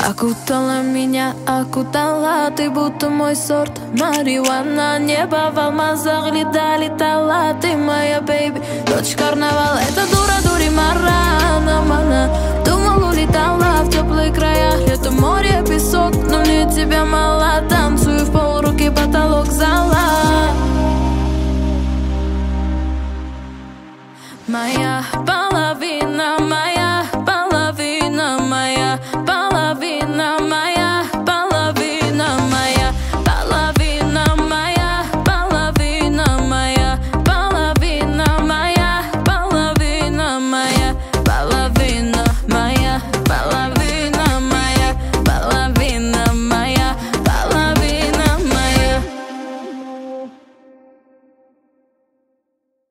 Окутала меня, окутала, ты будто мой сорт марихуана. Небо в алмазах летала, ты моя бэйби, дочь карнавала. Это дура, дури, марана, мана.